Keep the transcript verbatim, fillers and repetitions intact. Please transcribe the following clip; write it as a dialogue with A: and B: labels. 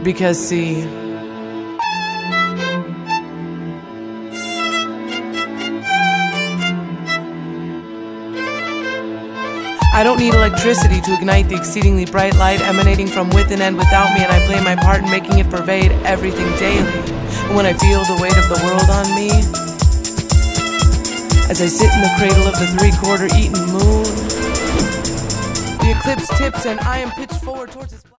A: Because see, I don't need electricity to ignite the exceedingly bright light emanating from within and without me, and I play my part in making it pervade everything daily. And when I feel the weight of the world on me, as I sit in the cradle of the three-quarter eaten moon, the eclipse tips and I am pitched forward towards its